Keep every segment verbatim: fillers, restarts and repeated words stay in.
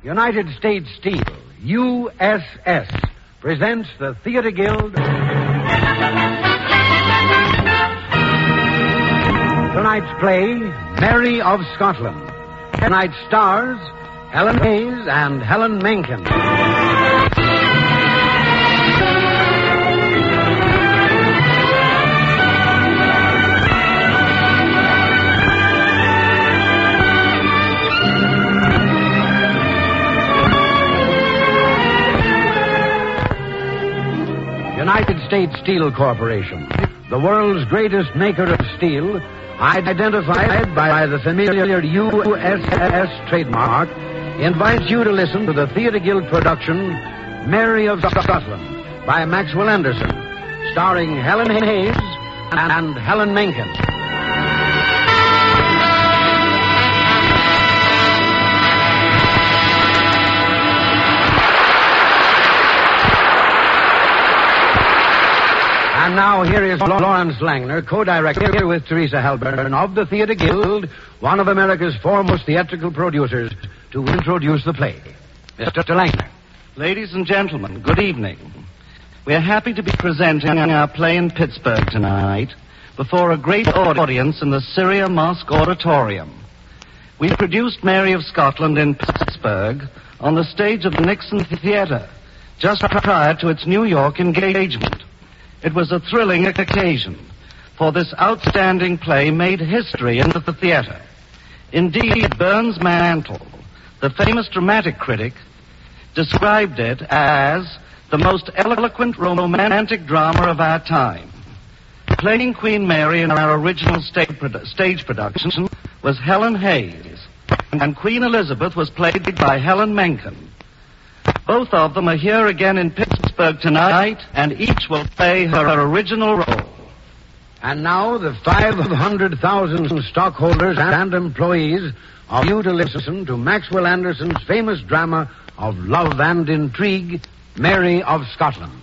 United States Steel, U S S, presents the Theatre Guild. Tonight's play, Mary of Scotland. Tonight's stars, Helen Hayes and Helen Menken. United States Steel Corporation, the world's greatest maker of steel, identified by the familiar U S S trademark, invites you to listen to the Theatre Guild production, Mary of Scotland, by Maxwell Anderson, starring Helen Hayes and Helen Menken. And now here is Lawrence Langner, co-director with Teresa Halburn of the Theatre Guild, one of America's foremost theatrical producers, to introduce the play. Mister Langner. Ladies and gentlemen, good evening. We are happy to be presenting our play in Pittsburgh tonight before a great audience in the Syria Mosque Auditorium. We produced Mary of Scotland in Pittsburgh on the stage of the Nixon Theater just prior to its New York engagement. It was a thrilling occasion, for this outstanding play made history in the theater. Indeed, Burns Mantle, the famous dramatic critic, described it as the most eloquent romantic drama of our time. Playing Queen Mary in our original stage, produ- stage production was Helen Hayes, and Queen Elizabeth was played by Helen Menken. Both of them are here again in Pittsburgh tonight, and each will play her original role. And now the five hundred thousand stockholders and employees are you to listen to Maxwell Anderson's famous drama of love and intrigue, Mary of Scotland.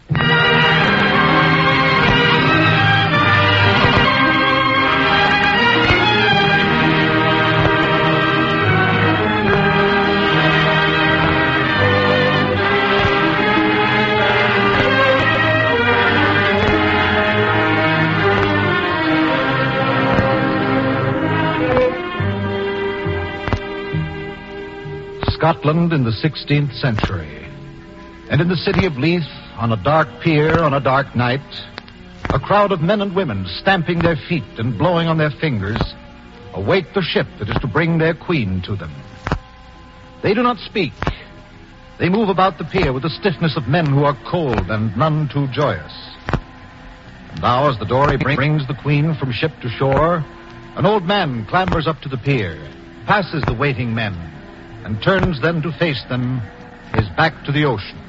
Scotland in the sixteenth century. And in the city of Leith, on a dark pier on a dark night, a crowd of men and women stamping their feet and blowing on their fingers await the ship that is to bring their queen to them. They do not speak. They move about the pier with the stiffness of men who are cold and none too joyous. And now, as the dory brings the queen from ship to shore, an old man clambers up to the pier, passes the waiting men, and turns then to face them, his back to the ocean.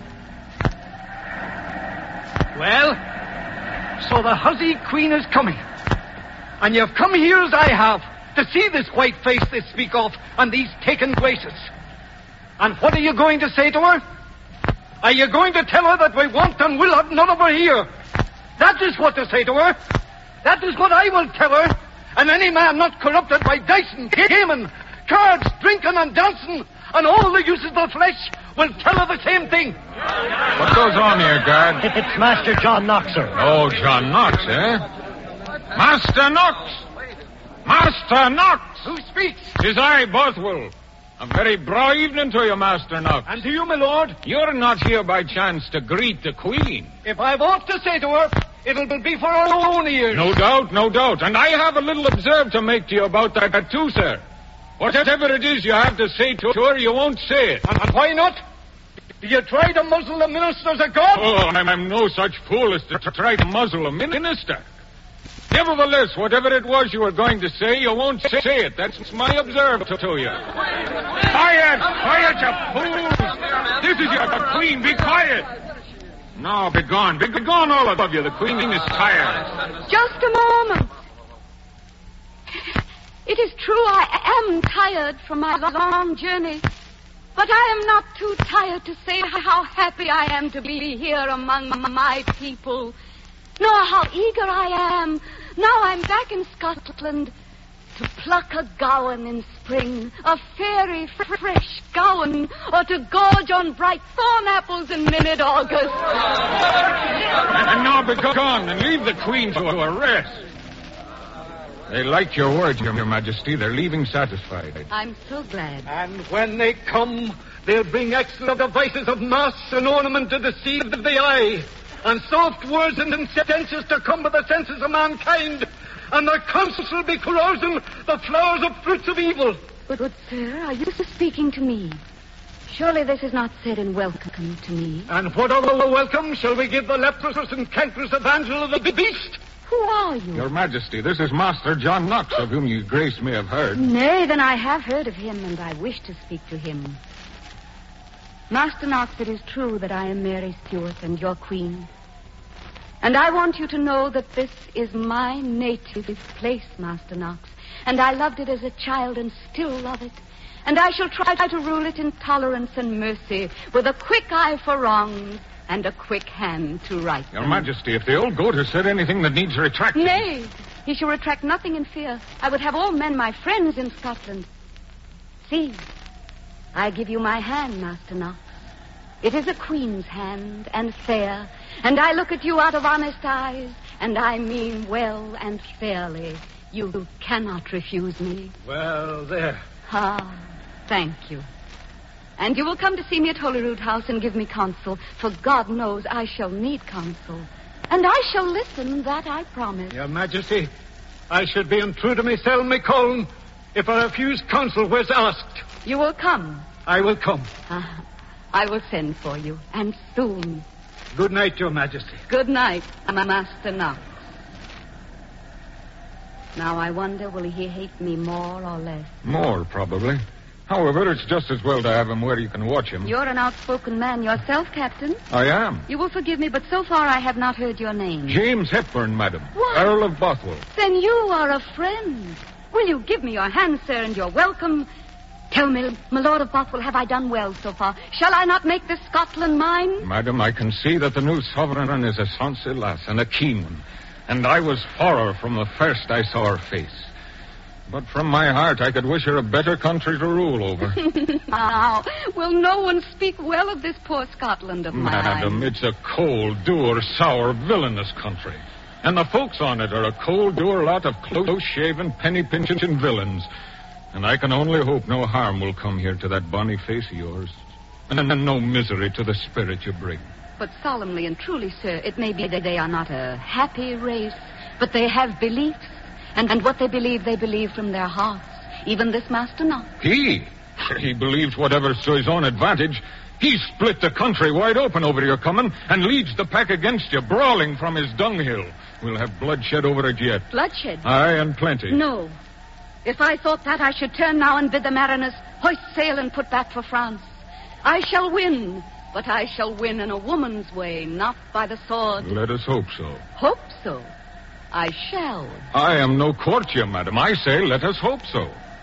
Well, so the hussy queen is coming. And you've come here as I have, to see this white face they speak of, and these taken places. And what are you going to say to her? Are you going to tell her that we want and will have none of her here? That is what to say to her. That is what I will tell her. And any man not corrupted by dice and gaming, cards, drinking and dancing, and all the uses of the flesh will tell her the same thing. What goes on here, guard? It's Master John Knox, sir. Oh, John Knox, eh? Master Knox! Master Knox! Who speaks? Tis I, Bothwell. A very braw evening to you, Master Knox. And to you, my lord. You're not here by chance to greet the Queen. If I've aught to say to her, it'll be for her own ears. No doubt, no doubt. And I have a little observe to make to you about that too, sir. Whatever it is you have to say to her, you won't say it. And, and why not? Do you try to muzzle the ministers of God? Oh, I'm, I'm no such fool as to try to muzzle a minister. Nevertheless, whatever it was you were going to say, you won't say it. That's my observe to, to you. Quiet! Quiet, you fools! This is your queen. Be quiet! No, be gone. Be gone, all of you. The queen is tired. Just a moment. It is true I am tired from my long journey, but I am not too tired to say how happy I am to be here among my people, nor how eager I am, now I'm back in Scotland, to pluck a gowan in spring, a fairy fr- fresh gowan, or to gorge on bright thorn apples in mid-August. And now be gone and leave the Queen to her rest. They like your words, Your Majesty. They're leaving satisfied. I'm so glad. And when they come, they'll bring excellent devices of mass and ornament to deceive the eye, and soft words and sentences to cumber the senses of mankind, and their counsel will be carousing the flowers of fruits of evil. But, good sir, are you speaking to me? Surely this is not said in welcome to me. And what other welcome shall we give the leprous and cankerous evangel of the beast? Who are you? Your Majesty, this is Master John Knox, of whom your grace may have heard. Nay, then I have heard of him, and I wish to speak to him. Master Knox, it is true that I am Mary Stuart and your queen. And I want you to know that this is my native place, Master Knox. And I loved it as a child and still love it. And I shall try to rule it in tolerance and mercy, with a quick eye for wrongs and a quick hand to right Your them. Majesty, if the old goat has said anything that needs retracting... Nay, he shall retract nothing in fear. I would have all men my friends in Scotland. See, I give you my hand, Master Knox. It is a queen's hand, and fair, and I look at you out of honest eyes, and I mean well and fairly. You cannot refuse me. Well, there. Ah, thank you. And you will come to see me at Holyrood House and give me counsel, for God knows I shall need counsel. And I shall listen, that I promise. Your Majesty, I should be untrue to myself, my Colin, if I refuse counsel where's asked. You will come. I will come. Ah, I will send for you, and soon. Good night, Your Majesty. Good night, Master Knox. Now I wonder, will he hate me more or less? More, probably. However, it's just as well to have him where you can watch him. You're an outspoken man yourself, Captain. I am. You will forgive me, but so far I have not heard your name. James Hepburn, madam. What? Earl of Bothwell. Then you are a friend. Will you give me your hand, sir, and you're welcome? Tell me, my Lord of Bothwell, have I done well so far? Shall I not make this Scotland mine? Madam, I can see that the new sovereign is a sonsy lass and a keen one. And I was for her from the first I saw her face. But from my heart, I could wish her a better country to rule over. Now, will no one speak well of this poor Scotland of mine? Madam, it's a cold, dour, sour, villainous country. And the folks on it are a cold, dour lot of close-shaven, penny-pinching villains. And I can only hope no harm will come here to that bonny face of yours. And, and no misery to the spirit you bring. But solemnly and truly, sir, it may be that they are not a happy race, but they have beliefs. And, and what they believe, they believe from their hearts. Even this Master Knox. He? He believes whatever's to his own advantage. He split the country wide open over your coming and leads the pack against you, brawling from his dunghill. We'll have bloodshed over it yet. Bloodshed? Aye, and plenty. No. If I thought that, I should turn now and bid the mariners hoist sail and put back for France. I shall win, but I shall win in a woman's way, not by the sword. Let us hope so. Hope so? I shall. I am no courtier, madam. I say let us hope so.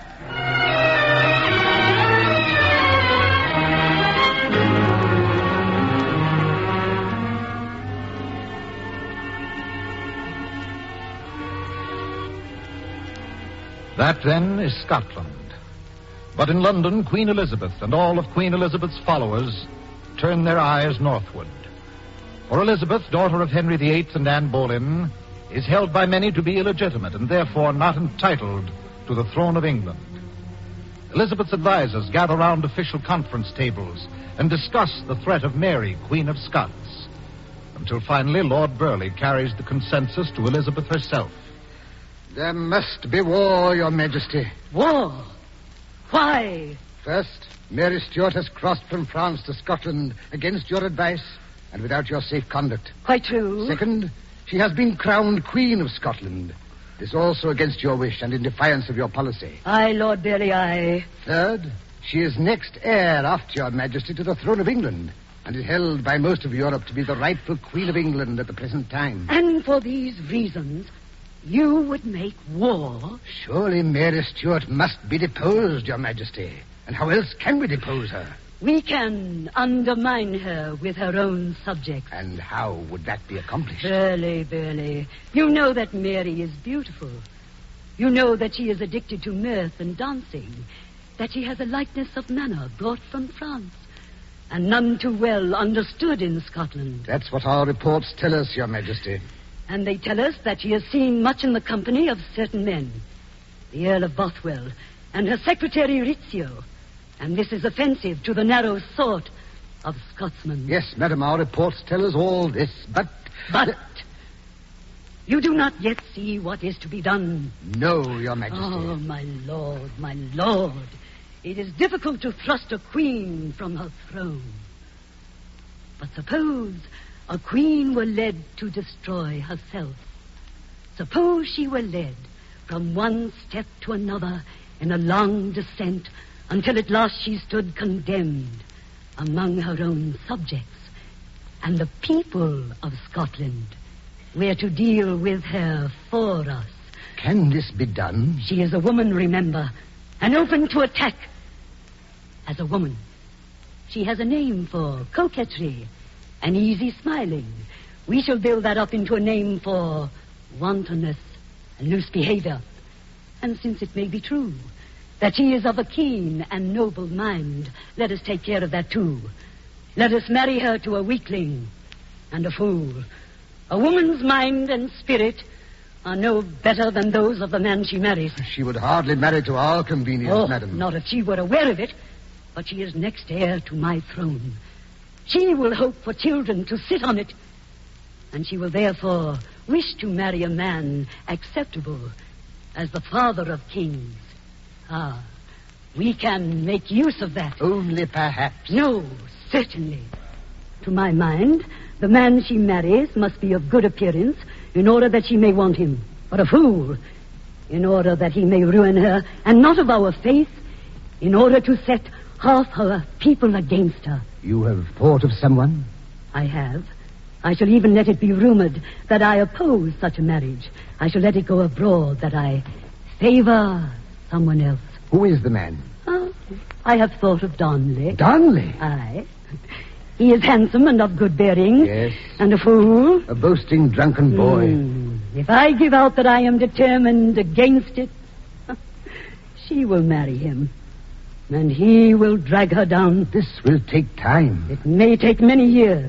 That, then, is Scotland. But in London, Queen Elizabeth and all of Queen Elizabeth's followers turn their eyes northward. For Elizabeth, daughter of Henry the Eighth and Anne Boleyn, is held by many to be illegitimate and therefore not entitled to the throne of England. Elizabeth's advisers gather round official conference tables and discuss the threat of Mary, Queen of Scots, until finally Lord Burleigh carries the consensus to Elizabeth herself. There must be war, Your Majesty. War? Why? First, Mary Stuart has crossed from France to Scotland against your advice and without your safe conduct. Quite true. Second, she has been crowned Queen of Scotland. This also against your wish and in defiance of your policy. Aye, Lord Burleigh, aye. Third, she is next heir after Your Majesty to the throne of England and is held by most of Europe to be the rightful Queen of England at the present time. And for these reasons, you would make war? Surely Mary Stuart must be deposed, Your Majesty. And how else can we depose her? We can undermine her with her own subjects. And how would that be accomplished? Burleigh, Burleigh, you know that Mary is beautiful. You know that she is addicted to mirth and dancing, that she has a lightness of manner brought from France, and none too well understood in Scotland. That's what our reports tell us, Your Majesty. And they tell us that she is seen much in the company of certain men, the Earl of Bothwell and her secretary Rizzio, and this is offensive to the narrow thought of Scotsmen. Yes, madam, our reports tell us all this, but... But... You do not yet see what is to be done. No, Your Majesty. Oh, my lord, my lord. It is difficult to thrust a queen from her throne. But suppose a queen were led to destroy herself. Suppose she were led from one step to another in a long descent until at last she stood condemned among her own subjects, and the people of Scotland were to deal with her for us. Can this be done? She is a woman, remember, and open to attack. As a woman, she has a name for coquetry and easy smiling. We shall build that up into a name for wantonness and loose behavior. And since it may be true that she is of a keen and noble mind, let us take care of that too. Let us marry her to a weakling and a fool. A woman's mind and spirit are no better than those of the man she marries. She would hardly marry to our convenience, oh, madam. Not if she were aware of it. But she is next heir to my throne. She will hope for children to sit on it. And she will therefore wish to marry a man acceptable as the father of kings. Ah, we can make use of that. Only perhaps. No, certainly. To my mind, the man she marries must be of good appearance in order that she may want him, but a fool in order that he may ruin her, and not of our faith in order to set half her people against her. You have thought of someone? I have. I shall even let it be rumored that I oppose such a marriage. I shall let it go abroad that I favor someone else. Who is the man? Oh, I have thought of Darnley. Darnley? Aye. He is handsome and of good bearing. Yes. And a fool. A boasting, drunken boy. Mm. If I give out that I am determined against it, she will marry him. And he will drag her down. This will take time. It may take many years.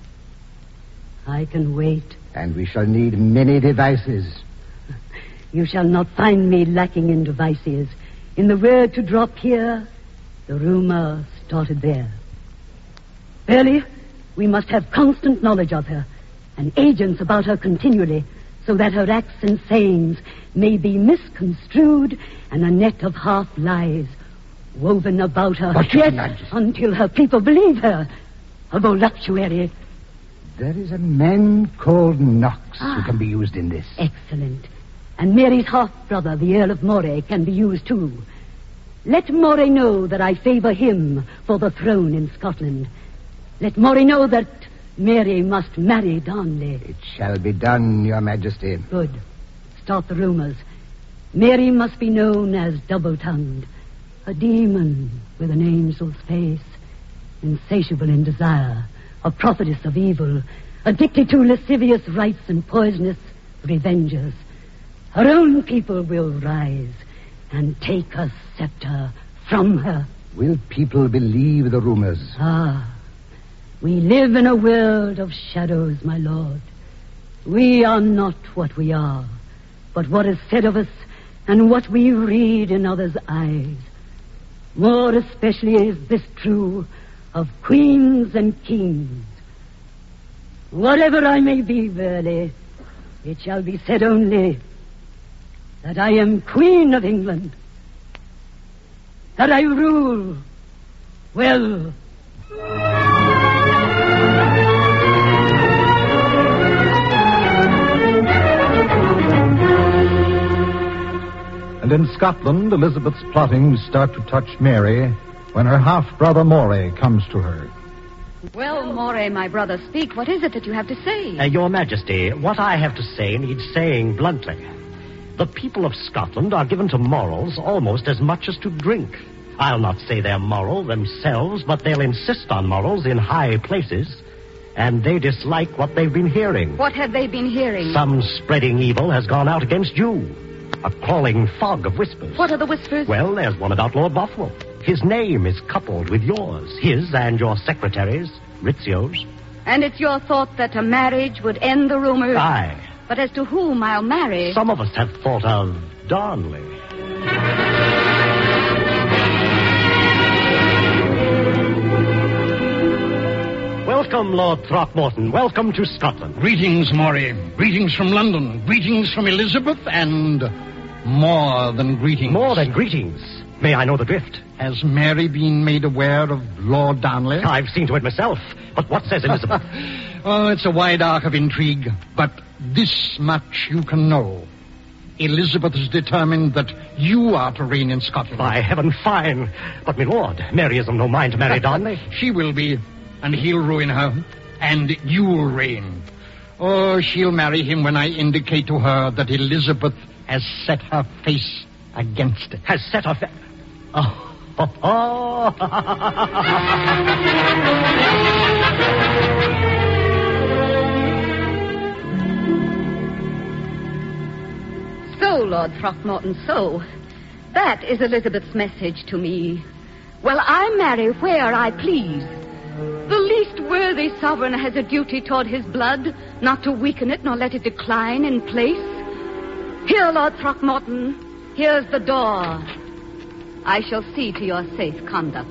I can wait. And we shall need many devices. You shall not find me lacking in devices. In the word to drop here, the rumor started there. Early, we must have constant knowledge of her and agents about her continually so that her acts and sayings may be misconstrued and a net of half lies woven about her. But yet, Majesty, until her people believe her, a voluptuary. There is a man called Knox Ah. who can be used in this. Excellent. And Mary's half-brother, the Earl of Moray, can be used too. Let Moray know that I favor him for the throne in Scotland. Let Moray know that Mary must marry Darnley. It shall be done, Your Majesty. Good. Start the rumors. Mary must be known as double-tongued, a demon with an angel's face, insatiable in desire, a prophetess of evil, addicted to lascivious rites and poisonous revengers. Her own people will rise and take her scepter from her. Will people believe the rumors? Ah, we live in a world of shadows, my lord. We are not what we are, but what is said of us and what we read in others' eyes. More especially is this true of queens and kings. Whatever I may be, Burley, it shall be said only that I am Queen of England, that I rule well. And in Scotland, Elizabeth's plottings start to touch Mary when her half-brother Moray comes to her. Well, Moray, my brother, speak. What is it that you have to say? Uh, Your Majesty, what I have to say needs saying bluntly. The people of Scotland are given to morals almost as much as to drink. I'll not say they're moral themselves, but they'll insist on morals in high places, and they dislike what they've been hearing. What have they been hearing? Some spreading evil has gone out against you. A crawling fog of whispers. What are the whispers? Well, there's one about Lord Bothwell. His name is coupled with yours. His and your secretary's, Rizzio's. And it's your thought that a marriage would end the rumors? Aye. But as to whom I'll marry... Some of us have thought of Darnley. Welcome, Lord Throckmorton. Welcome to Scotland. Greetings, Maury. Greetings from London. Greetings from Elizabeth, and more than greetings. More than greetings. May I know the drift? Has Mary been made aware of Lord Darnley? I've seen to it myself. But what says Elizabeth? Oh, it's a wide arc of intrigue, but this much you can know. Elizabeth is determined that you are to reign in Scotland. By heaven, fine. But, my lord, Mary is of no mind to marry Darnley. She will be, and he'll ruin her, and you'll reign. Oh, she'll marry him when I indicate to her that Elizabeth has set her face against it. Has set her face... Oh. Oh, oh. So, Lord Throckmorton, so. That is Elizabeth's message to me. Well, I marry where I please. The least worthy sovereign has a duty toward his blood, not to weaken it nor let it decline in place. Here, Lord Throckmorton, here's the door. I shall see to your safe conduct.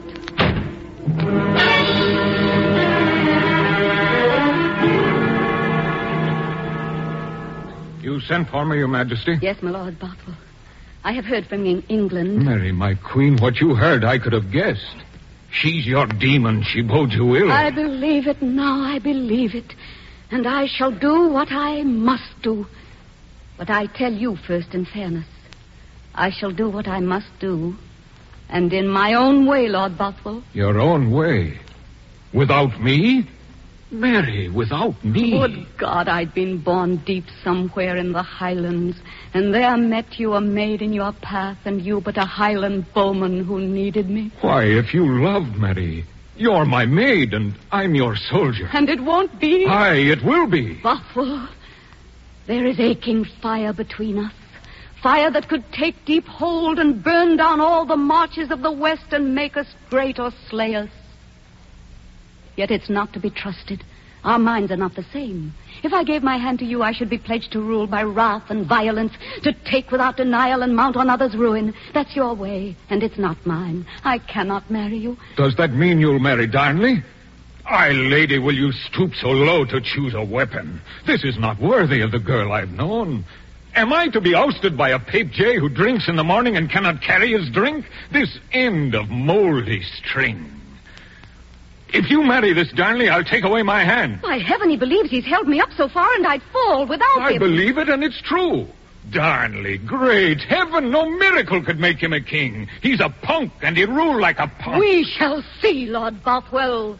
You sent for me, Your Majesty? Yes, my Lord Bothwell. I have heard from in- England. Mary, my queen, what you heard I could have guessed. She's your demon. She bodes you ill. I believe it now. I believe it. And I shall do what I must do. But I tell you first in fairness, I shall do what I must do. And in my own way, Lord Bothwell. Your own way? Without me? Mary, without me? Good God, I'd been born deep somewhere in the Highlands, and there met you a maid in your path, and you but a Highland bowman who needed me. Why, if you loved Mary, you're my maid, and I'm your soldier. And it won't be? Aye, it will be. Bothwell, there is aching fire between us. Fire that could take deep hold and burn down all the marches of the West and make us great or slay us. Yet it's not to be trusted. Our minds are not the same. If I gave my hand to you, I should be pledged to rule by wrath and violence, to take without denial and mount on others' ruin. That's your way, and it's not mine. I cannot marry you. Does that mean you'll marry Darnley? Aye, lady, will you stoop so low to choose a weapon? This is not worthy of the girl I've known. Am I to be ousted by a Pape Jay who drinks in the morning and cannot carry his drink? This end of moldy string. If you marry this Darnley, I'll take away my hand. By heaven, he believes he's held me up so far, and I'd fall without I him. I believe it, and it's true. Darnley, great heaven, no miracle could make him a king. He's a punk, and he ruled like a punk. We shall see, Lord Bothwell.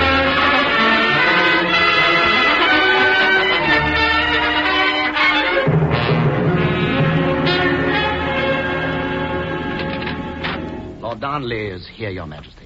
Lord Darnley is here, Your Majesty.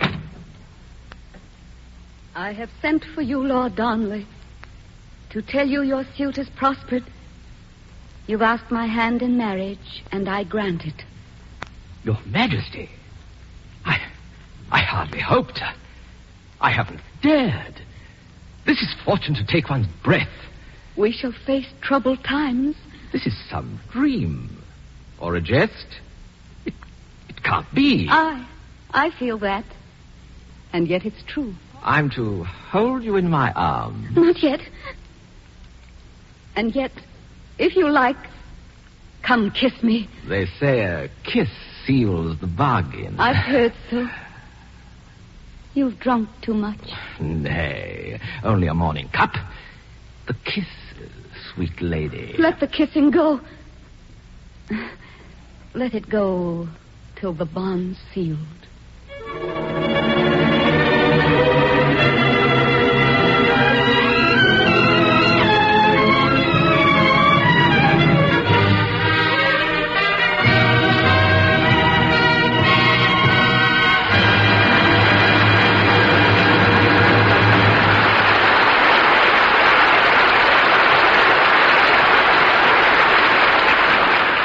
I have sent for you, Lord Darnley, to tell you your suit has prospered. You've asked my hand in marriage, and I grant it. Your Majesty, I, I hardly hoped. I haven't dared. This is fortune to take one's breath. We shall face troubled times. This is some dream or a jest. It, it can't be. I, I feel that, and yet it's true. I'm to hold you in my arms. Not yet. And yet, if you like, come kiss me. They say a kiss seals the bargain. I've heard so. You've drunk too much. Nay, only a morning cup. The kiss, sweet lady. Let the kissing go. Let it go till the bond's sealed. In a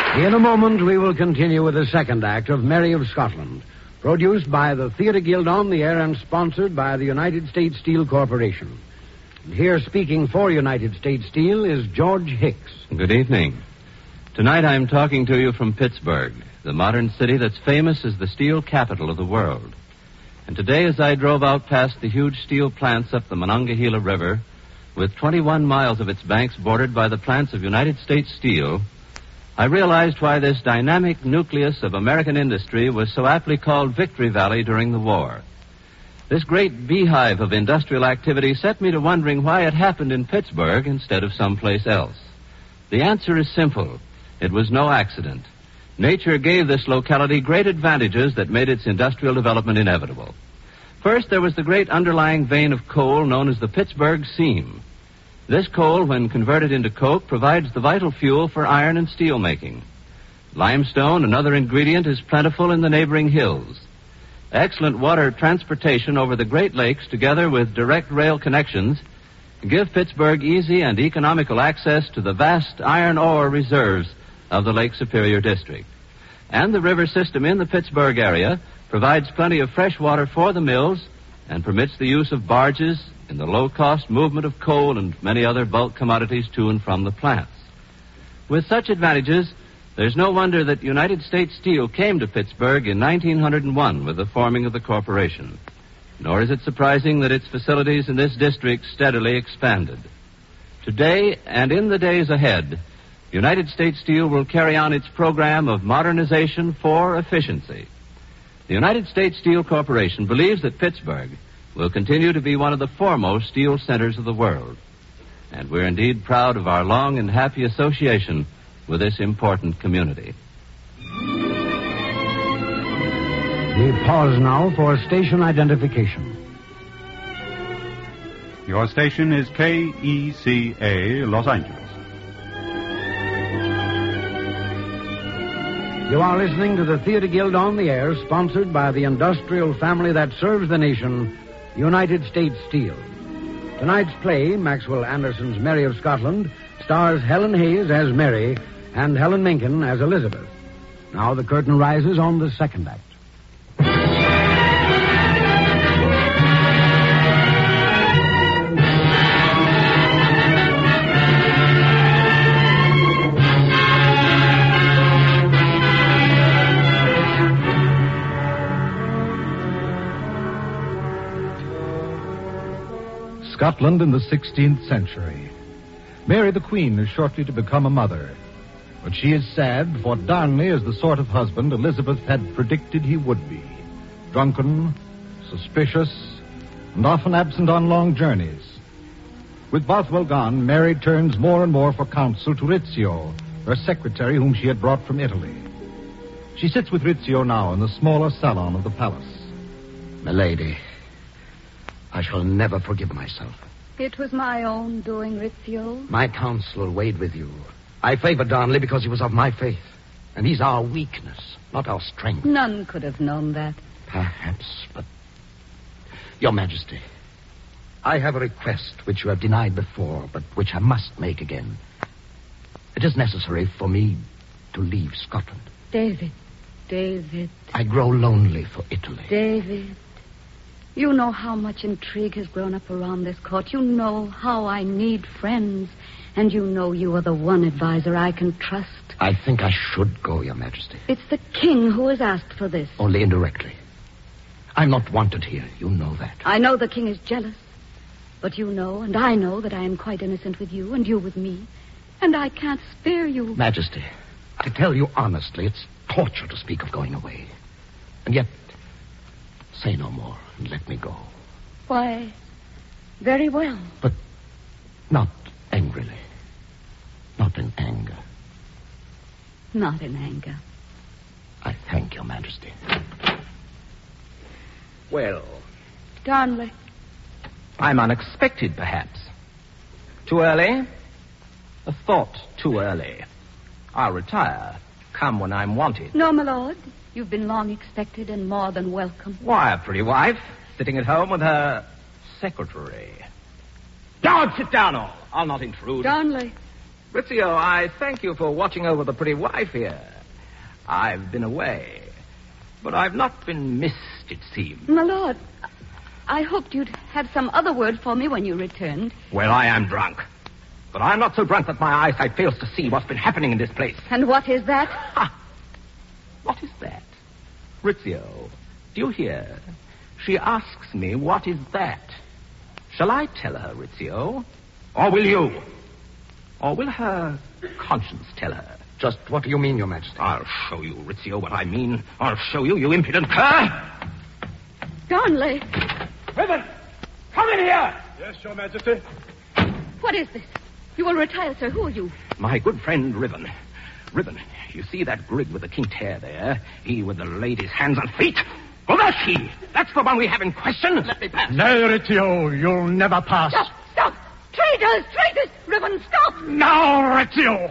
moment, we will continue with the second act of Mary of Scotland, produced by the Theatre Guild on the Air and sponsored by the United States Steel Corporation. And here speaking for United States Steel is George Hicks. Good evening. Tonight I'm talking to you from Pittsburgh, the modern city that's famous as the steel capital of the world. And today, as I drove out past the huge steel plants up the Monongahela River, with twenty-one miles of its banks bordered by the plants of United States Steel, I realized why this dynamic nucleus of American industry was so aptly called Victory Valley during the war. This great beehive of industrial activity set me to wondering why it happened in Pittsburgh instead of someplace else. The answer is simple. It was no accident. Nature gave this locality great advantages that made its industrial development inevitable. First, there was the great underlying vein of coal known as the Pittsburgh seam. This coal, when converted into coke, provides the vital fuel for iron and steel making. Limestone, another ingredient, is plentiful in the neighboring hills. Excellent water transportation over the Great Lakes, together with direct rail connections, give Pittsburgh easy and economical access to the vast iron ore reserves of the Lake Superior District. And the river system in the Pittsburgh area provides plenty of fresh water for the mills and permits the use of barges in the low-cost movement of coal and many other bulk commodities to and from the plants. With such advantages, there's no wonder that United States Steel came to Pittsburgh in nineteen oh one with the forming of the corporation. Nor is it surprising that its facilities in this district steadily expanded. Today and in the days ahead, United States Steel will carry on its program of modernization for efficiency. The United States Steel Corporation believes that Pittsburgh will continue to be one of the foremost steel centers of the world. And we're indeed proud of our long and happy association with this important community. We pause now for station identification. Your station is K E C A, Los Angeles. You are listening to the Theatre Guild on the Air, sponsored by the industrial family that serves the nation, United States Steel. Tonight's play, Maxwell Anderson's Mary of Scotland, stars Helen Hayes as Mary and Helen Menken as Elizabeth. Now the curtain rises on the second act. Scotland in the sixteenth century. Mary the Queen is shortly to become a mother. But she is sad, for Darnley is the sort of husband Elizabeth had predicted he would be. Drunken, suspicious, and often absent on long journeys. With Bothwell gone, Mary turns more and more for counsel to Rizzio, her secretary whom she had brought from Italy. She sits with Rizzio now in the smaller salon of the palace. Milady, I shall never forgive myself. It was my own doing, Rizzio. My counsel weighed with you. I favored Darnley because he was of my faith. And he's our weakness, not our strength. None could have known that. Perhaps, but... Your Majesty, I have a request which you have denied before, but which I must make again. It is necessary for me to leave Scotland. David, David. I grow lonely for Italy. David. You know how much intrigue has grown up around this court. You know how I need friends. And you know you are the one advisor I can trust. I think I should go, Your Majesty. It's the king who has asked for this. Only indirectly. I'm not wanted here. You know that. I know the king is jealous. But you know, and I know, that I am quite innocent with you, and you with me. And I can't spare you. Majesty, to tell you honestly, it's torture to speak of going away. And yet, say no more and let me go. Why, very well. But not angrily. Not in anger. Not in anger. I thank Your Majesty. Well, Darnley. I'm unexpected, perhaps. Too early? A thought too early. I'll retire. Come when I'm wanted. No, my lord. You've been long expected and more than welcome. Why, a pretty wife, sitting at home with her secretary. Don't sit down, all. I'll not intrude. Darnley. Rizzio, I thank you for watching over the pretty wife here. I've been away. But I've not been missed, it seems. My lord, I hoped you'd have some other word for me when you returned. Well, I am drunk. But I'm not so drunk that my eyesight fails to see what's been happening in this place. And what is that? Ha! What is that? Rizzio, do you hear? She asks me, what is that? Shall I tell her, Rizzio? Or will you? Or will her conscience tell her? Just what do you mean, Your Majesty? I'll show you, Rizzio, what I mean. I'll show you, you impudent cur! Darnley! Ribbon! Come in here! Yes, Your Majesty. What is this? You will retire, sir. Who are you? My good friend, Ribbon. Ribbon, you see that grig with the kinked hair there? He with the lady's hands and feet? Well, that's he. That's the one we have in question. Let me pass. No, Rizzio, you'll never pass. Stop! Stop! Traitors! Traitors! Ribbon, stop! Now, Rizzio!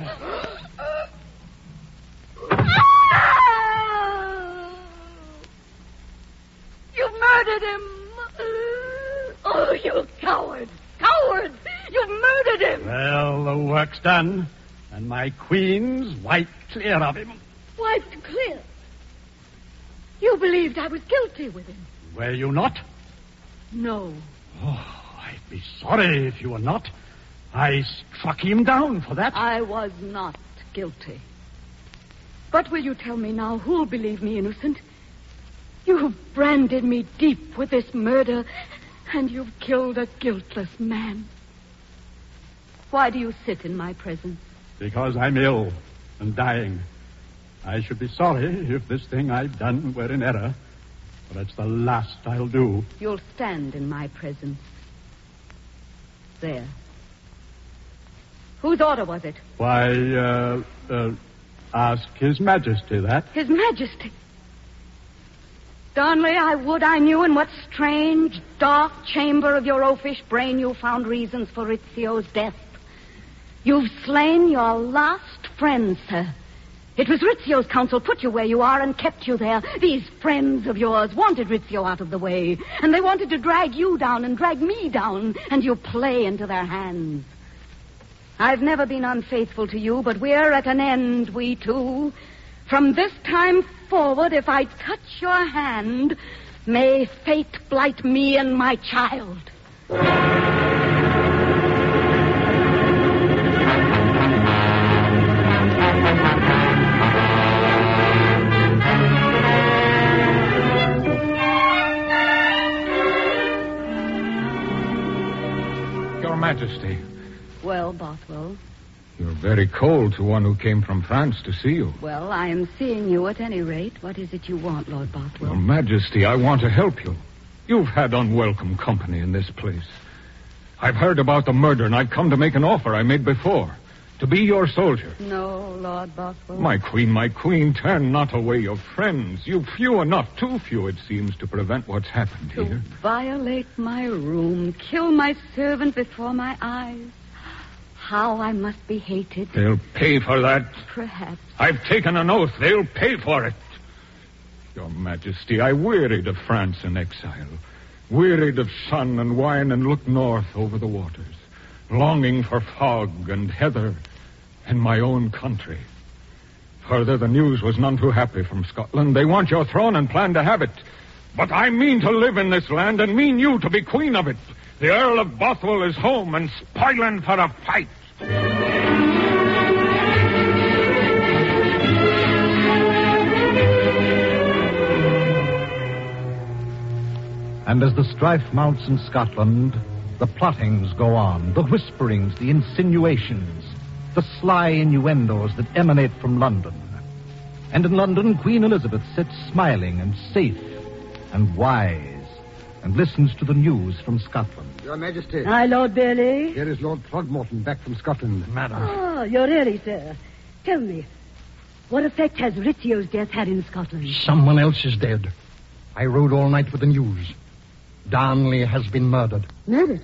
You murdered him! Oh, you coward! Coward! You've murdered him! Well, the work's done, and my queen's wiped clear of him. Wiped clear? You believed I was guilty with him? Were you not? No. Oh, I'd be sorry if you were not. I struck him down for that. I was not guilty. But will you tell me now who'll believe me innocent? You've branded me deep with this murder, and you've killed a guiltless man. Why do you sit in my presence? Because I'm ill and dying. I should be sorry if this thing I've done were in error, but it's the last I'll do. You'll stand in my presence. There. Whose order was it? Why, uh, uh, ask His Majesty that. His Majesty? Darnley, I would I knew in what strange, dark chamber of your oafish brain you found reasons for Rizzio's death. You've slain your last friend, sir. It was Rizzio's counsel put you where you are and kept you there. These friends of yours wanted Rizzio out of the way, and they wanted to drag you down and drag me down, and you play into their hands. I've never been unfaithful to you, but we're at an end, we two. From this time forward, if I touch your hand, may fate blight me and my child. Your Majesty. Well, Bothwell. You're very cold to one who came from France to see you. Well, I am seeing you at any rate. What is it you want, Lord Bothwell? Your Majesty, I want to help you. You've had unwelcome company in this place. I've heard about the murder, and I've come to make an offer I made before. To be your soldier. No, Lord Bothwell. My queen, my queen, turn not away your friends. You've few enough, too few, it seems, to prevent what's happened to here. Violate my room, kill my servant before my eyes. How I must be hated. They'll pay for that. Perhaps. I've taken an oath. They'll pay for it. Your Majesty, I wearied of France in exile. Wearied of sun and wine and looked north over the waters. Longing for fog and heather and my own country. Further, the news was none too happy from Scotland. They want your throne and plan to have it. But I mean to live in this land and mean you to be queen of it. The Earl of Bothwell is home and spoiling for a fight. And as the strife mounts in Scotland, the plottings go on, the whisperings, the insinuations, the sly innuendos that emanate from London. And in London, Queen Elizabeth sits smiling and safe and wise and listens to the news from Scotland. Your Majesty. Aye, Lord Bailey. Here is Lord Throgmorton back from Scotland. Madam. Oh, you're early, sir. Tell me, what effect has Rizzio's death had in Scotland? Someone else is dead. I rode all night with the news. Darnley has been murdered. Murdered?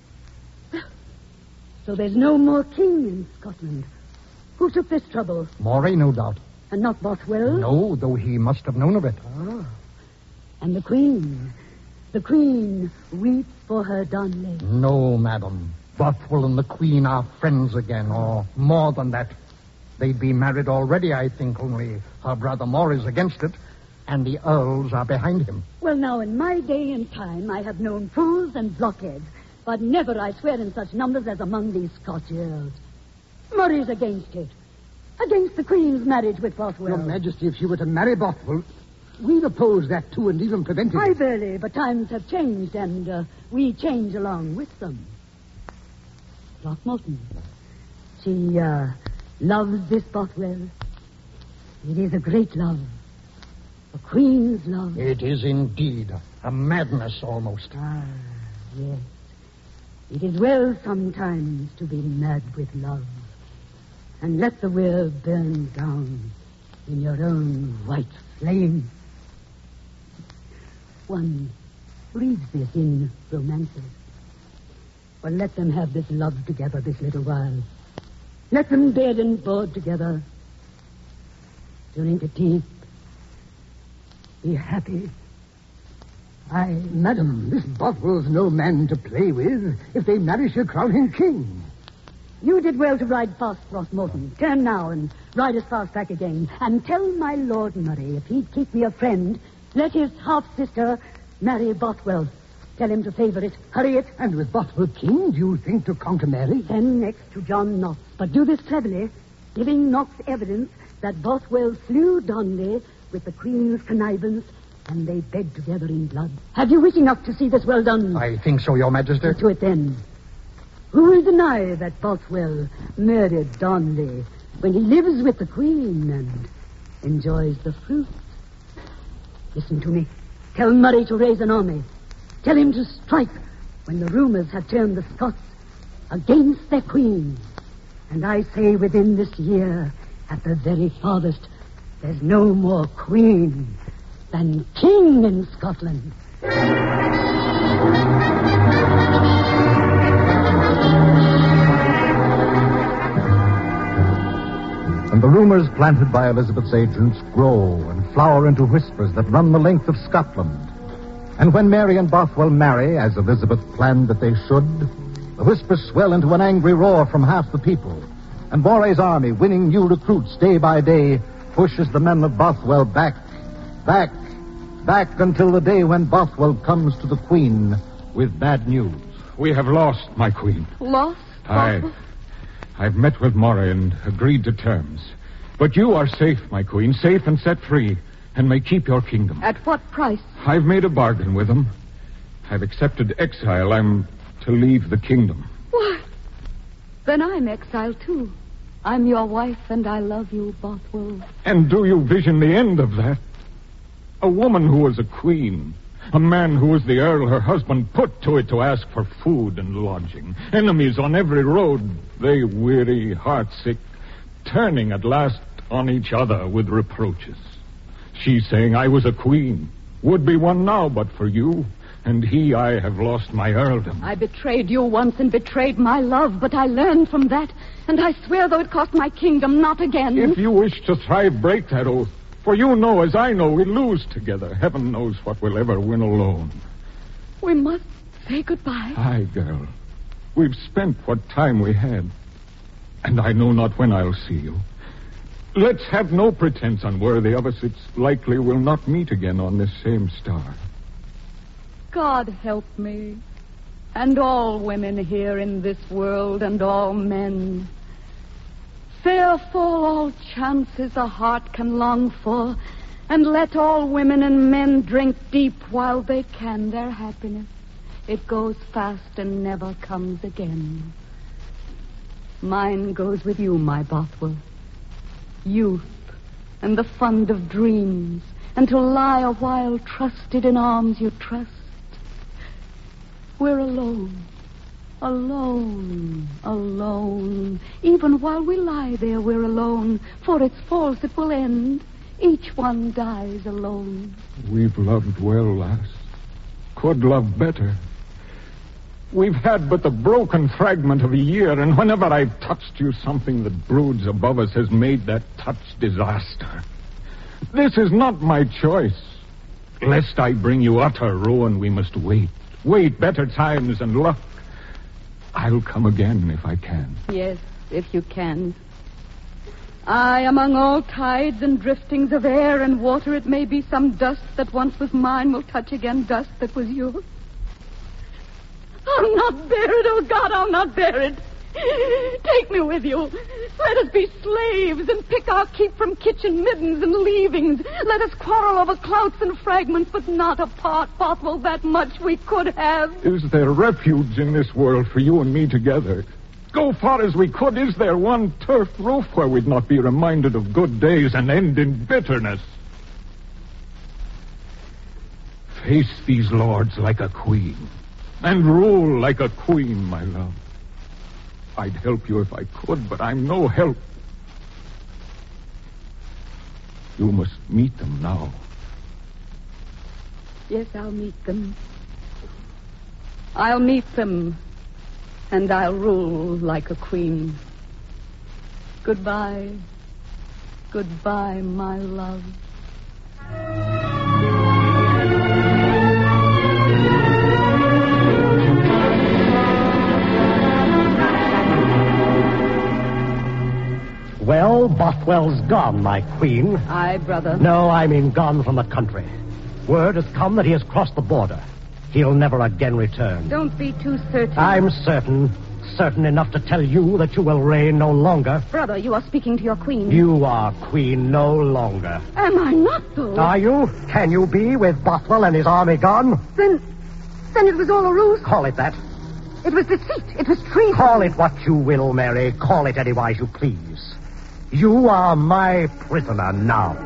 So there's no more king in Scotland. Who took this trouble? Moray, no doubt. And not Bothwell? No, though he must have known of it. Oh. And the Queen? The Queen weeps for her Darnley. No, madam. Bothwell and the Queen are friends again, or more than that. They'd be married already, I think, only her brother More is against it, and the earls are behind him. Well, now, in my day and time, I have known fools and blockheads, but never, I swear, in such numbers as among these Scotch earls. Murray's against it. Against the Queen's marriage with Bothwell. Your Majesty, if she were to marry Bothwell, we'd oppose that too and even prevent it. Aye, verily, but times have changed, and uh, we change along with them. Throckmorton, she uh, loves this Bothwell. It is a great love. A queen's love. It is indeed a madness almost. Ah, yes. It is well sometimes to be mad with love and let the will burn down in your own white flame. One reads this in romances. Well, let them have this love together this little while. Let them bed and board together. Drink a tea. Be happy. Aye, madam, this Bothwell's no man to play with. If they marry, she'll crown him king. You did well to ride fast, Throckmorton. Turn now and ride us fast back again. And tell my Lord Murray, if he'd keep me a friend, let his half-sister marry Bothwell. Tell him to favor it. Hurry it. And with Bothwell king, do you think to conquer Mary? Send next to John Knox. But do this cleverly, giving Knox evidence that Bothwell slew Darnley with the Queen's connivance, and they bed together in blood. Have you wish enough to see this well done? I think so, Your Majesty. To it then. Who will deny that Bothwell murdered Darnley when he lives with the Queen and enjoys the fruit? Listen to me. Tell Murray to raise an army. Tell him to strike when the rumors have turned the Scots against their Queen. And I say within this year, at the very farthest, there's no more Queen than king in Scotland. And the rumors planted by Elizabeth's agents grow and flower into whispers that run the length of Scotland. And when Mary and Bothwell marry, as Elizabeth planned that they should, the whispers swell into an angry roar from half the people. And Moray's army, winning new recruits day by day, pushes the men of Bothwell back, back, back until the day when Bothwell comes to the Queen with bad news. We have lost, my Queen. Lost? I, I've met with Moray and agreed to terms. But you are safe, my Queen, safe and set free, and may keep your kingdom. At what price? I've made a bargain with him. I've accepted exile. I'm to leave the kingdom. What? Then I'm exiled, too. I'm your wife, and I love you, Bothwell. And do you vision the end of that? A woman who was a queen, a man who was the earl, her husband, put to it to ask for food and lodging. Enemies on every road, they weary, heartsick, turning at last on each other with reproaches. She saying I was a queen, would be one now but for you, and he, I have lost my earldom. I betrayed you once and betrayed my love, but I learned from that, and I swear though it cost my kingdom, not again. If you wish to thrive, break that oath. For you know, as I know, we lose together. Heaven knows what we'll ever win alone. We must say goodbye. Aye, girl. We've spent what time we had, and I know not when I'll see you. Let's have no pretense unworthy of us. It's likely we'll not meet again on this same star. God help me, and all women here in this world, and all men. Fair fall all chances a heart can long for, and let all women and men drink deep while they can their happiness. It goes fast and never comes again. Mine goes with you, my Bothwell. Youth and the fund of dreams, and to lie a while trusted in arms you trust. We're alone, alone, alone. Even while we lie there, we're alone, for it's false it will end. Each one dies alone. We've loved well, lass. Could love better. We've had but the broken fragment of a year, and whenever I've touched you, something that broods above us has made that touch disaster. This is not my choice. Lest I bring you utter ruin, we must wait. Wait better times and luck. I'll come again if I can. Yes, if you can. Aye, among all tides and driftings of air and water, it may be some dust that once was mine will touch again dust that was yours. I'll not bear it, oh God, I'll not bear it. Take me with you. Let us be slaves and pick our keep from kitchen middens and leavings. Let us quarrel over clouts and fragments, but not apart, Bothwell, that much we could have. Is there refuge in this world for you and me together? Go far as we could, is there one turf roof where we'd not be reminded of good days and end in bitterness? Face these lords like a queen, and rule like a queen, my love. I'd help you if I could, but I'm no help. You must meet them now. Yes, I'll meet them. I'll meet them, and I'll rule like a queen. Goodbye. Goodbye, my love. Well, Bothwell's gone, my queen. Aye, brother. No, I mean gone from the country. Word has come that he has crossed the border. He'll never again return. Don't be too certain. I'm certain, certain enough to tell you that you will reign no longer. Brother, you are speaking to your queen. You are queen no longer. Am I not, though? Are you? Can you be with Bothwell and his army gone? Then, then it was all a ruse? Call it that. It was deceit. It was treason. Call it what you will, Mary. Call it anywise you please. You are my prisoner now.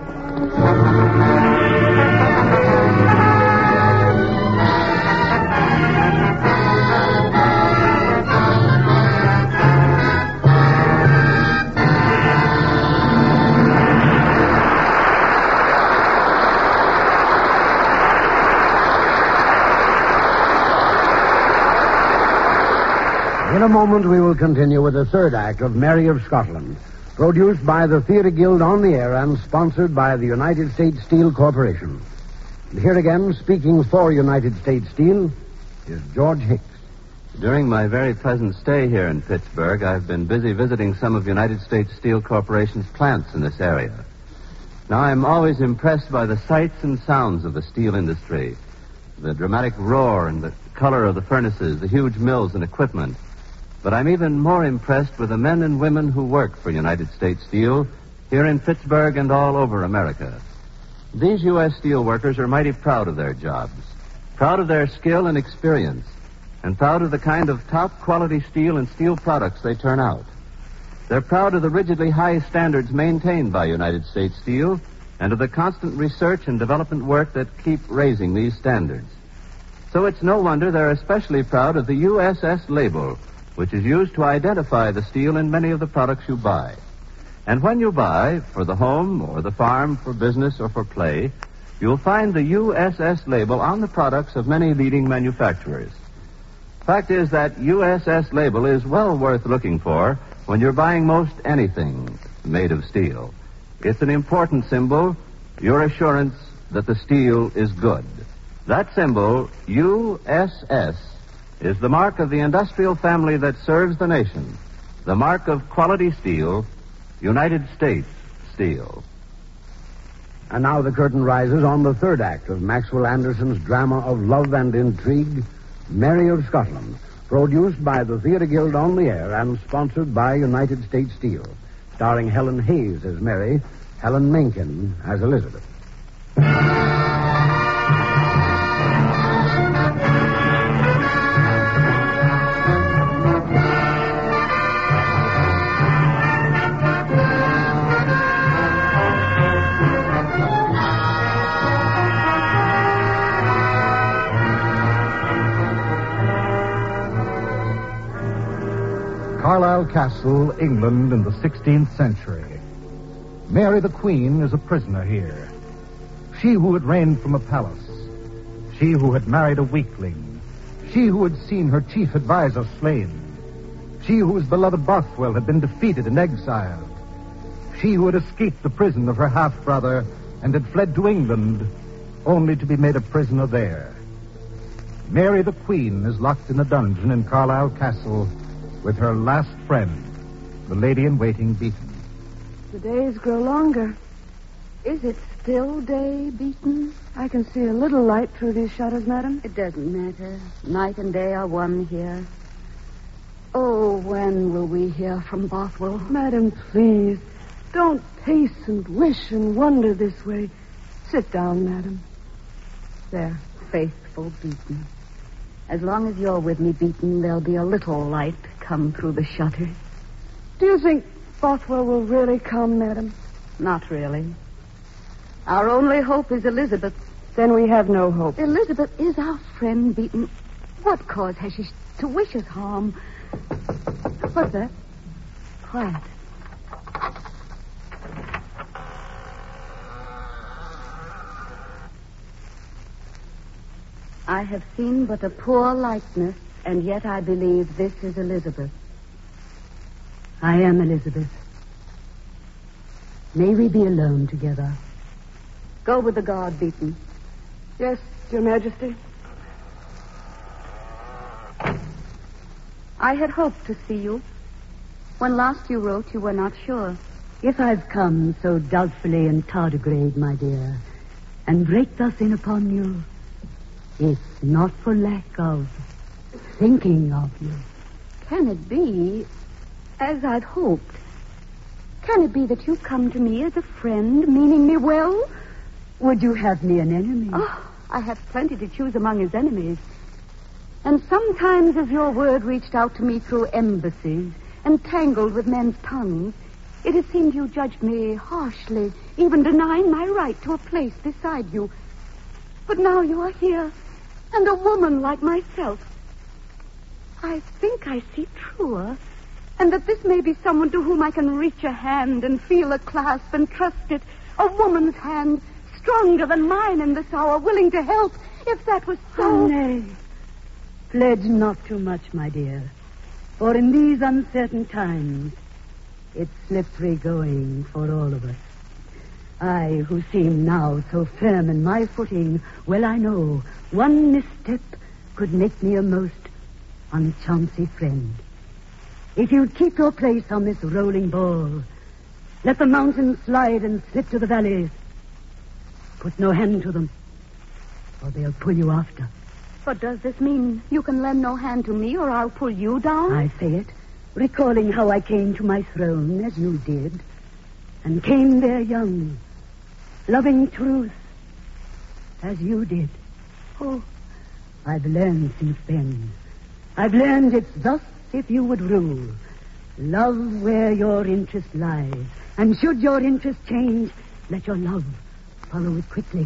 In a moment, we will continue with the third act of Mary of Scotland, produced by the Theatre Guild on the air and sponsored by the United States Steel Corporation. And here again, speaking for United States Steel, is George Hicks. During my very pleasant stay here in Pittsburgh, I've been busy visiting some of United States Steel Corporation's plants in this area. Now, I'm always impressed by the sights and sounds of the steel industry, the dramatic roar and the color of the furnaces, the huge mills and equipment. But I'm even more impressed with the men and women who work for United States Steel here in Pittsburgh and all over America. These U S steel workers are mighty proud of their jobs, proud of their skill and experience, and proud of the kind of top-quality steel and steel products they turn out. They're proud of the rigidly high standards maintained by United States Steel and of the constant research and development work that keep raising these standards. So it's no wonder they're especially proud of the U S S label, which is used to identify the steel in many of the products you buy. And when you buy, for the home or the farm, for business or for play, you'll find the U S S label on the products of many leading manufacturers. Fact is that U S S label is well worth looking for when you're buying most anything made of steel. It's an important symbol, your assurance that the steel is good. That symbol, U S S, is the mark of the industrial family that serves the nation, the mark of quality steel, United States Steel. And now the curtain rises on the third act of Maxwell Anderson's drama of love and intrigue, Mary of Scotland, produced by the Theatre Guild on the air and sponsored by United States Steel, starring Helen Hayes as Mary, Helen Menken as Elizabeth. Carlisle Castle, England, in the sixteenth century. Mary the Queen is a prisoner here. She who had reigned from a palace. She who had married a weakling. She who had seen her chief adviser slain. She whose beloved Bothwell had been defeated and exiled. She who had escaped the prison of her half-brother and had fled to England, only to be made a prisoner there. Mary the Queen is locked in a dungeon in Carlisle Castle with her last friend, the lady-in-waiting Beaton. The days grow longer. Is it still day, Beaton? I can see a little light through these shutters, madam. It doesn't matter. Night and day are one here. Oh, when will we hear from Bothwell? Madam, please, don't pace and wish and wonder this way. Sit down, madam. There, faithful Beaton. As long as you're with me, Beaton, there'll be a little light come through the shutters. Do you think Bothwell will really come, madam? Not really. Our only hope is Elizabeth. Then we have no hope. Elizabeth is our friend, Beaton. What cause has she to wish us harm? What's that? Quiet. I have seen but a poor likeness, and yet I believe this is Elizabeth. I am Elizabeth. May we be alone together? Go with the guard, Beaton. Yes, Your Majesty. I had hoped to see you. When last you wrote, you were not sure. If I've come so doubtfully in tardigrade, my dear, and break thus in upon you, it's not for lack of thinking of you. Can it be as I'd hoped? Can it be that you come to me as a friend, meaning me well? Would you have me an enemy? Oh, I have plenty to choose among his enemies. And sometimes as your word reached out to me through embassies, entangled with men's tongues, it has seemed you judged me harshly, even denying my right to a place beside you. But now you are here, and a woman like myself. I think I see truer, and that this may be someone to whom I can reach a hand and feel a clasp and trust it. A woman's hand, stronger than mine in this hour, willing to help, if that was so. Oh, nay. Pledge not too much, my dear. For in these uncertain times, it's slippery going for all of us. I, who seem now so firm in my footing, well I know, one misstep could make me a most unchancy friend. If you'd keep your place on this rolling ball, let the mountains slide and slip to the valleys. Put no hand to them, or they'll pull you after. But does this mean you can lend no hand to me, or I'll pull you down? I say it, recalling how I came to my throne, as you did, and came there young, loving truth, as you did. Oh, I've learned since then. I've learned it's thus if you would rule. Love where your interest lies, and should your interest change, let your love follow it quickly.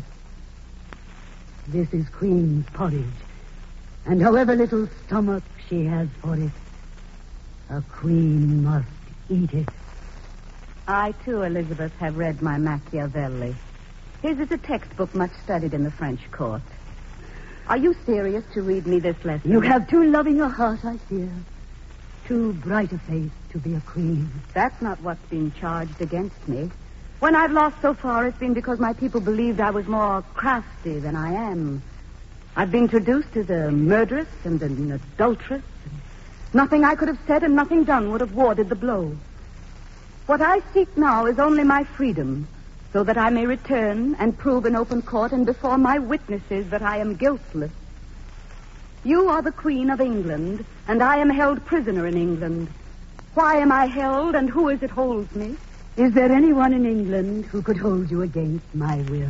This is Queen's porridge, and however little stomach she has for it, a queen must eat it. I, too, Elizabeth, have read my Machiavelli. His is a textbook much studied in the French court. Are you serious to read me this lesson? You have too loving a heart, I fear. Too bright a face to be a queen. That's not what's being charged against me. When I've lost so far, it's been because my people believed I was more crafty than I am. I've been introduced as a murderess and an adulteress. And nothing I could have said and nothing done would have warded the blow. What I seek now is only my freedom, so that I may return and prove in open court and before my witnesses that I am guiltless. You are the Queen of England, and I am held prisoner in England. Why am I held, and who is it holds me? Is there anyone in England who could hold you against my will?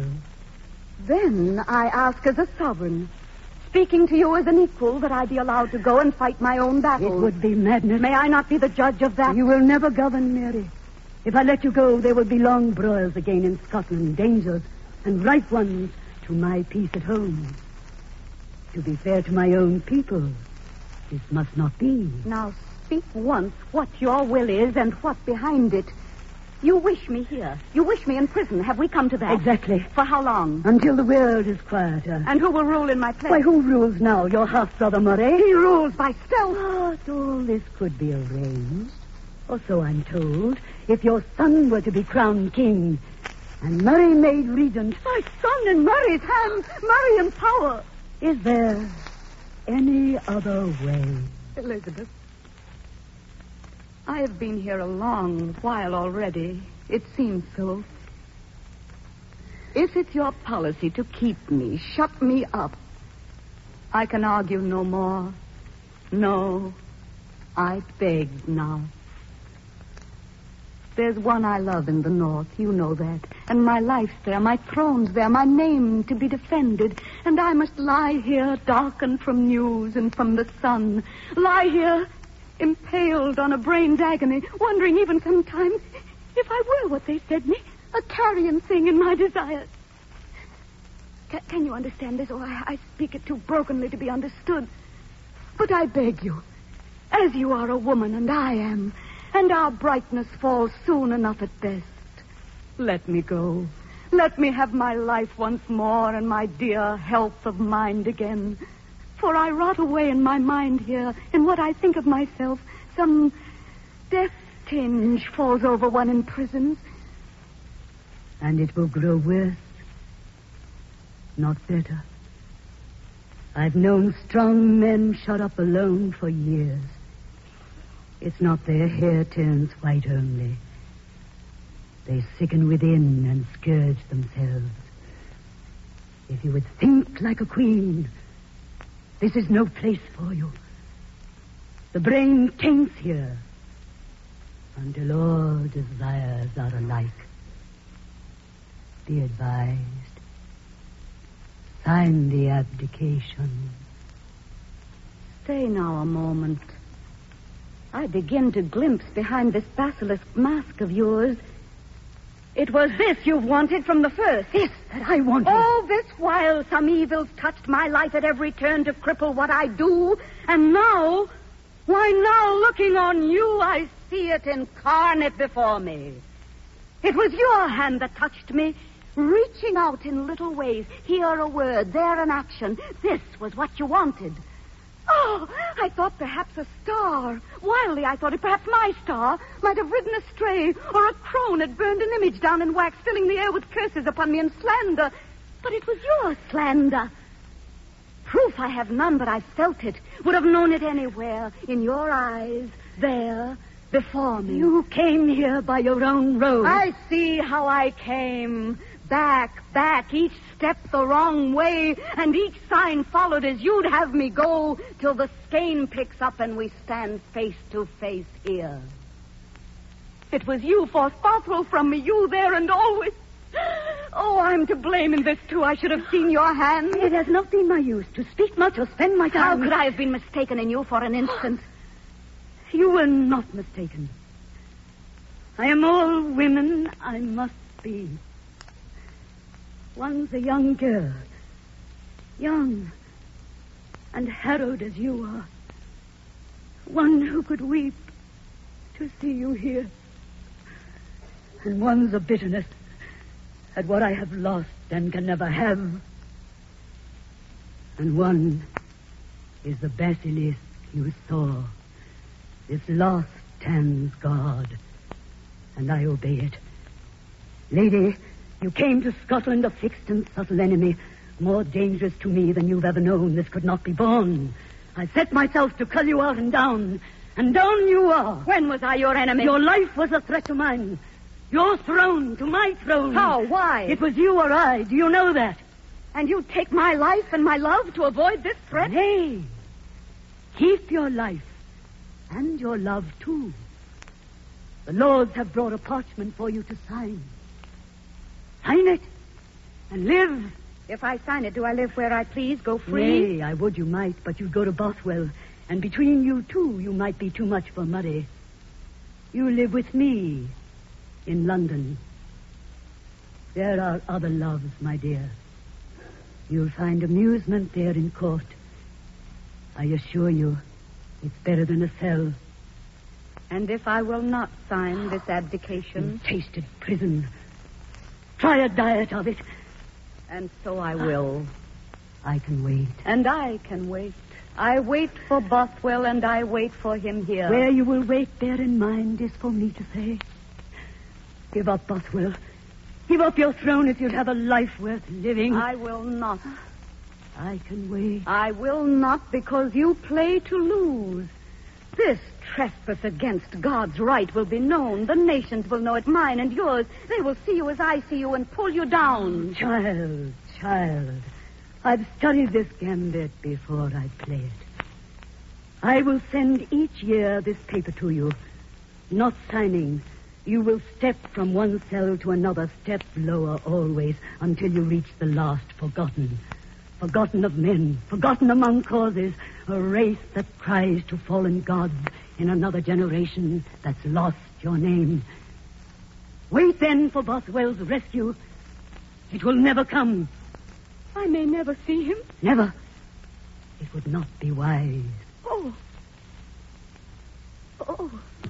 Then I ask as a sovereign, speaking to you as an equal, that I be allowed to go and fight my own battles. It would be madness. May I not be the judge of that? You will never govern, Mary. If I let you go, there will be long broils again in Scotland, dangers, and ripe ones to my peace at home. To be fair to my own people, this must not be. Now speak once what your will is and what behind it. You wish me here. You wish me in prison. Have we come to that? Exactly. For how long? Until the world is quieter. And who will rule in my place? Why, who rules now? Your half-brother Murray? He rules by stealth. But all this could be arranged. Or so I'm told. If your son were to be crowned king and Murray made regent. My son in Murray's hands. Murray in power. Is there any other way? Elizabeth, I have been here a long while already. It seems so. If it's your policy to keep me, shut me up, I can argue no more. No, I beg now. There's one I love in the north, you know that. And my life's there, my throne's there, my name to be defended. And I must lie here, darkened from news and from the sun. Lie here, impaled on a brain's agony, wondering even sometimes if I were what they said me, a carrion thing in my desires. Can, can you understand this? Oh, I, I speak it too brokenly to be understood. But I beg you, as you are a woman and I am, and our brightness falls soon enough at best, let me go. Let me have my life once more and my dear health of mind again. For I rot away in my mind here, in what I think of myself. Some death tinge falls over one in prisons. And it will grow worse, not better. I've known strong men shut up alone for years. It's not their hair turns white only. They sicken within and scourge themselves. If you would think like a queen, this is no place for you. The brain taints here until all desires are alike. Be advised. Sign the abdication. Stay now a moment. I begin to glimpse behind this basilisk mask of yours. It was this you've wanted from the first. This that I wanted. All this while some evils touched my life at every turn to cripple what I do. And now, why now looking on you, I see it incarnate before me. It was your hand that touched me, reaching out in little ways. Here a word, there an action. This was what you wanted. Oh, I thought perhaps a star. Wildly, I thought it perhaps my star might have ridden astray, or a crone had burned an image down in wax, filling the air with curses upon me and slander. But it was your slander. Proof I have none, but I felt it. Would have known it anywhere. In your eyes, there, before me. You came here by your own road. I see how I came. Back, back, each step the wrong way, and each sign followed as you'd have me go, till the skein picks up and we stand face to face here. It was you forced Bothwell from me, you there and always. Oh, I'm to blame in this, too. I should have seen your hand. It has not been my use to speak much or spend my time. How could I have been mistaken in you for an instant? You were not mistaken. I am all women I must be. One's a young girl, young and harrowed as you are. One who could weep to see you here. And one's a bitterness at what I have lost and can never have. And one is the basilisk you saw, this lost Tan's god, and I obey it. Lady, you came to Scotland a fixed and subtle enemy, more dangerous to me than you've ever known. This could not be borne. I set myself to cull you out and down, and down you are. When was I your enemy? Your life was a threat to mine. Your throne to my throne. How? Why? It was you or I. Do you know that? And you'd take my life and my love to avoid this threat? Nay. Keep your life and your love, too. The lords have brought a parchment for you to sign. Sign it and live. If I sign it, do I live where I please, go free? Nay, I would you might, but you'd go to Bothwell. And between you two, you might be too much for Murray. You live with me in London. There are other loves, my dear. You'll find amusement there in court. I assure you, it's better than a cell. And if I will not sign this abdication? You tasted prison. Try a diet of it. And so I will. I can wait. And I can wait. I wait for Bothwell, and I wait for him here. Where you will wait, bear in mind, is for me to say. Give up, Bothwell. Give up your throne if you'd have a life worth living. I will not. I can wait. I will not, because you play to lose. This trespass against God's right will be known. The nations will know it, mine and yours. They will see you as I see you and pull you down. Child, child, I've studied this gambit before I play it. I will send each year this paper to you. Not signing. You will step from one cell to another, step lower always, until you reach the last forgotten. Forgotten of men, forgotten among causes, a race that cries to fallen gods in another generation that's lost your name. Wait then for Bothwell's rescue. It will never come. I may never see him. Never. It would not be wise. Oh. Oh.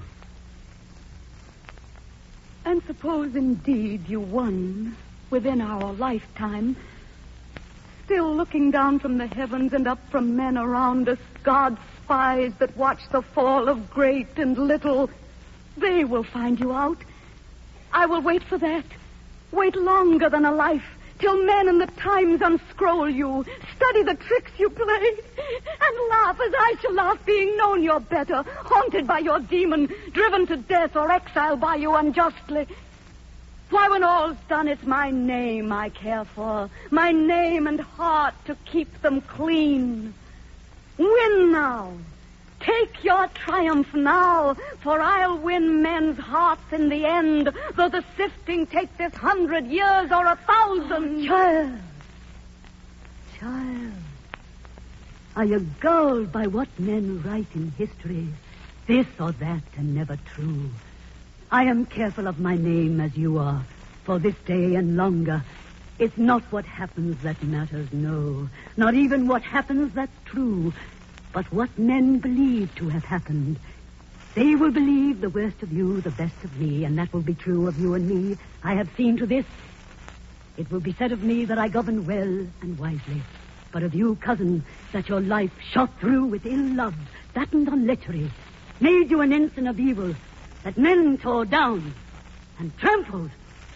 And suppose indeed you won within our lifetime, still looking down from the heavens and up from men around us, God's spies that watch the fall of great and little, they will find you out. I will wait for that. Wait longer than a life, till men and the times unscroll you, study the tricks you play, and laugh as I shall laugh, being known you're better, haunted by your demon, driven to death or exile by you unjustly. Why, when all's done, it's my name I care for, my name and heart to keep them clean. Win now. Take your triumph now, for I'll win men's hearts in the end, though the sifting take this hundred years or a thousand. Child, child, are you gulled by what men write in history, this or that and never true? I am careful of my name as you are, for this day and longer. It's not what happens that matters, no, not even what happens that's true, but what men believe to have happened. They will believe the worst of you, the best of me, and that will be true of you and me. I have seen to this. It will be said of me that I govern well and wisely, but of you, cousin, that your life shot through with ill love, battened on lechery, made you an ensign of evil, that men tore down and trampled.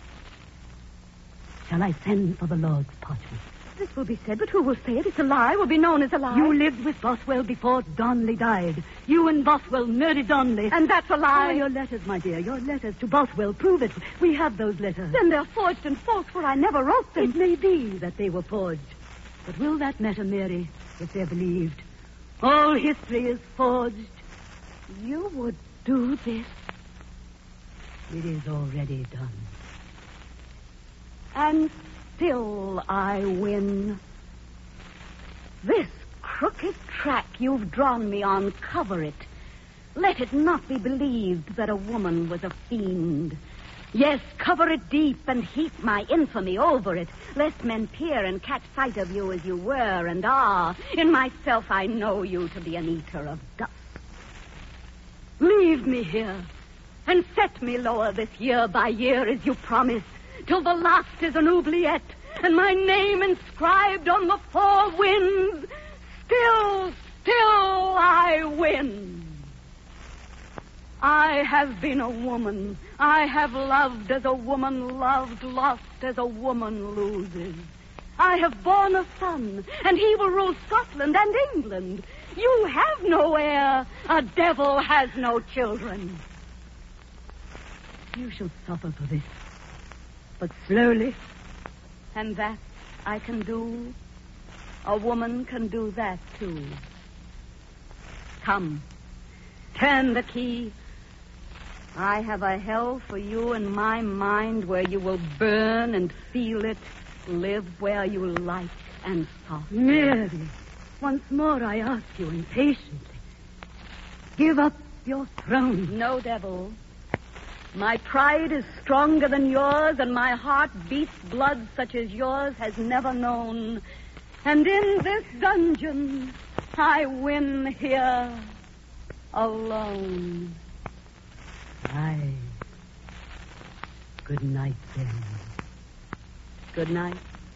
Shall I send for the Lord's parchment? This will be said, but who will say it? It's a lie. Will be known as a lie. You lived with Bothwell before Darnley died. You and Bothwell murdered Darnley. And that's a lie. Oh, your letters, my dear, your letters to Bothwell prove it. We have those letters. Then they're forged and false, for I never wrote them. It may be that they were forged. But will that matter, Mary, if they're believed? All history is forged. You would do this? It is already done. And still I win. This crooked track you've drawn me on, cover it. Let it not be believed that a woman was a fiend. Yes, cover it deep and heap my infamy over it, lest men peer and catch sight of you as you were and are. In myself I know you to be an eater of dust. Leave me here, and set me lower this year by year as you promised, till the last is an oubliette, and my name inscribed on the four winds. Still, still I win. I have been a woman. I have loved as a woman loved, lost as a woman loses. I have borne a son, and he will rule Scotland and England. You have no heir. A devil has no children. You shall suffer for this, but slowly. And that I can do. A woman can do that, too. Come, turn the key. I have a hell for you in my mind where you will burn and feel it, live where you like and softly. Mary, once more I ask you impatiently. Give up your throne. No, devil. My pride is stronger than yours, and my heart beats blood such as yours has never known. And in this dungeon, I win here alone. Aye. Good night, then. Good night.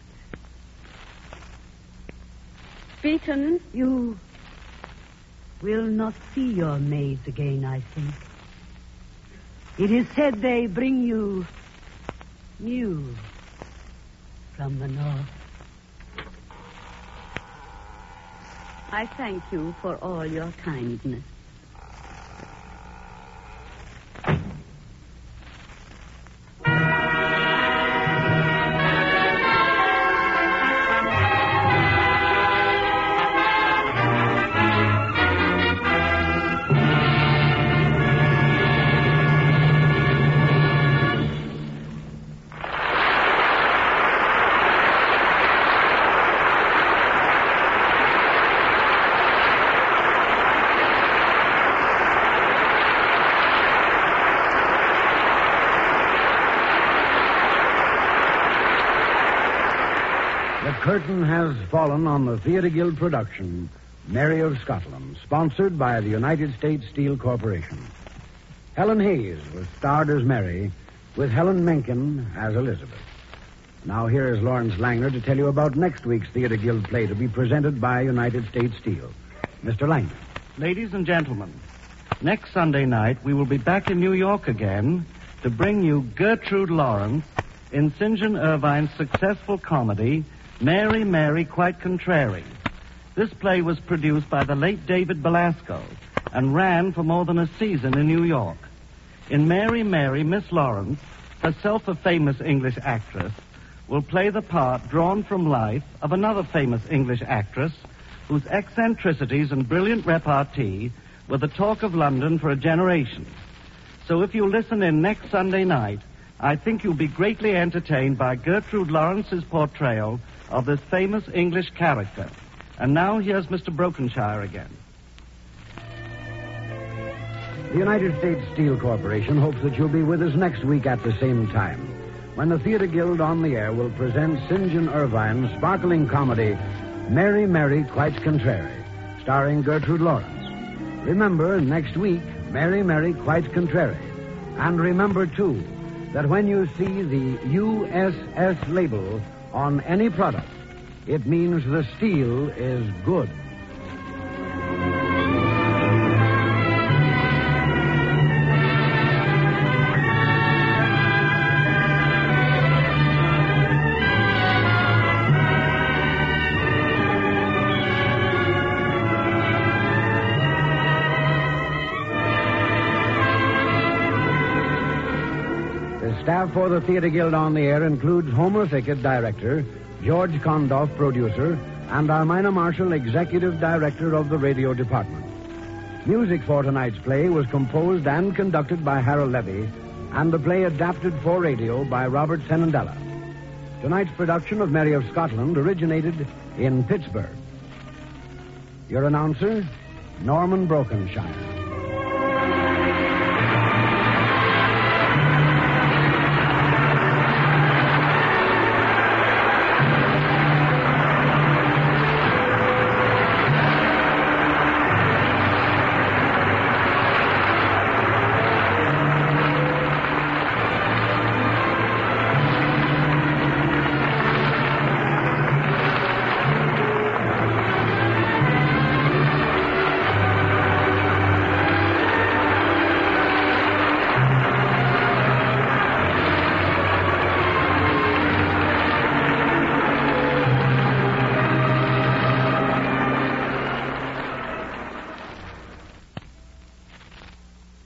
Beaton, you will not see your maids again, I think. It is said they bring you news from the north. I thank you for all your kindness. curtain has fallen on the Theatre Guild production, Mary of Scotland, sponsored by the United States Steel Corporation. Helen Hayes was starred as Mary, with Helen Menken as Elizabeth. Now here is Lawrence Langner to tell you about next week's Theatre Guild play to be presented by United States Steel. Mister Langner. Ladies and gentlemen, next Sunday night we will be back in New York again to bring you Gertrude Lawrence in Saint John Ervine's successful comedy, Mary, Mary, Quite Contrary. This play was produced by the late David Belasco and ran for more than a season in New York. In Mary, Mary, Miss Lawrence, herself a famous English actress, will play the part drawn from life of another famous English actress whose eccentricities and brilliant repartee were the talk of London for a generation. So if you listen in next Sunday night, I think you'll be greatly entertained by Gertrude Lawrence's portrayal of this famous English character. And now here's Mister Brokenshire again. The United States Steel Corporation hopes that you'll be with us next week at the same time, when the Theatre Guild on the Air will present Saint John Ervine's sparkling comedy, Mary, Mary, Quite Contrary, starring Gertrude Lawrence. Remember, next week, Mary, Mary, Quite Contrary. And remember, too, that when you see the U S S label on any product, it means the steel is good. Staff for the Theatre Guild on the Air includes Homer Thickett, director, George Kondoff, producer, and Armina Marshall, executive director of the radio department. Music for tonight's play was composed and conducted by Harold Levy, and the play adapted for radio by Robert Senandela. Tonight's production of Mary of Scotland originated in Pittsburgh. Your announcer, Norman Brokenshire.